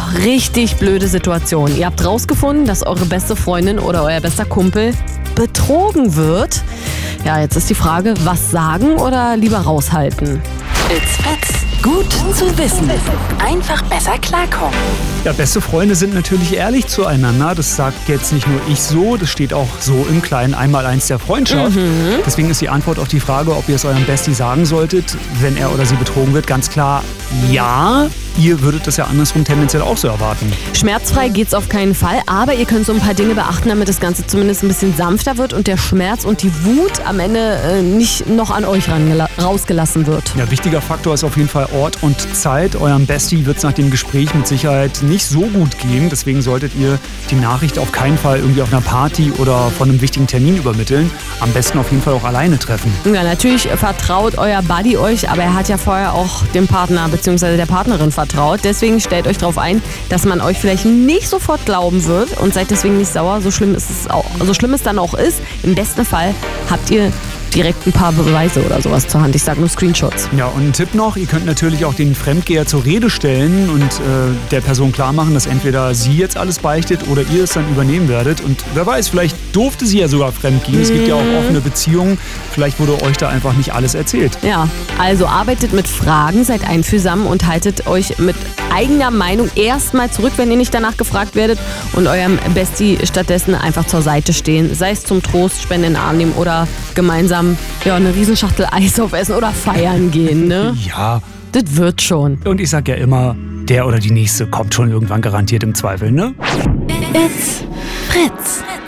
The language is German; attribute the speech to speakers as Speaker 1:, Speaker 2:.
Speaker 1: richtig blöde Situation. Ihr habt rausgefunden, dass eure beste Freundin oder euer bester Kumpel betrogen wird. Ja, jetzt ist die Frage, was sagen oder lieber raushalten?
Speaker 2: It's Fritz. Gut zu wissen. Einfach besser klarkommen.
Speaker 3: Ja, beste Freunde sind natürlich ehrlich zueinander. Das sagt jetzt nicht nur ich so, das steht auch so im kleinen Einmaleins der Freundschaft. Deswegen ist die Antwort auf die Frage, ob ihr es eurem Bestie sagen solltet, wenn er oder sie betrogen wird, ganz klar ja. Ihr würdet das ja andersrum tendenziell auch so erwarten.
Speaker 1: Schmerzfrei geht's auf keinen Fall, aber ihr könnt so ein paar Dinge beachten, damit das Ganze zumindest ein bisschen sanfter wird und der Schmerz und die Wut am Ende nicht noch an euch rausgelassen wird.
Speaker 3: Ja, wichtiger Faktor ist auf jeden Fall Ort und Zeit. Eurem Bestie wird es nach dem Gespräch mit Sicherheit nicht so gut gehen. Deswegen solltet ihr die Nachricht auf keinen Fall irgendwie auf einer Party oder von einem wichtigen Termin übermitteln. Am besten auf jeden Fall auch alleine treffen.
Speaker 1: Ja, natürlich vertraut euer Buddy euch, aber er hat ja vorher auch dem Partner bzw. der Partnerin vertraut. Deswegen stellt euch darauf ein, dass man euch vielleicht nicht sofort glauben wird und seid deswegen nicht sauer, so schlimm es dann auch ist. Im besten Fall habt ihr direkt ein paar Beweise oder sowas zur Hand. Ich sage nur Screenshots.
Speaker 3: Ja, und ein Tipp noch, ihr könnt natürlich auch den Fremdgeher zur Rede stellen und der Person klar machen, dass entweder sie jetzt alles beichtet oder ihr es dann übernehmen werdet. Und wer weiß, vielleicht durfte sie ja sogar fremdgehen. Es gibt ja auch offene Beziehungen. Vielleicht wurde euch da einfach nicht alles erzählt.
Speaker 1: Ja, also arbeitet mit Fragen, seid einfühlsam und haltet euch mit eigener Meinung erstmal zurück, wenn ihr nicht danach gefragt werdet und eurem Bestie stattdessen einfach zur Seite stehen. Sei es zum Trost, Spende in den Arm nehmen oder gemeinsam eine Riesenschachtel Eis aufessen oder feiern gehen, ne?
Speaker 3: Ja.
Speaker 1: Das wird schon.
Speaker 3: Und ich sag ja immer, der oder die Nächste kommt schon irgendwann garantiert im Zweifel, ne?
Speaker 2: It's Fritz.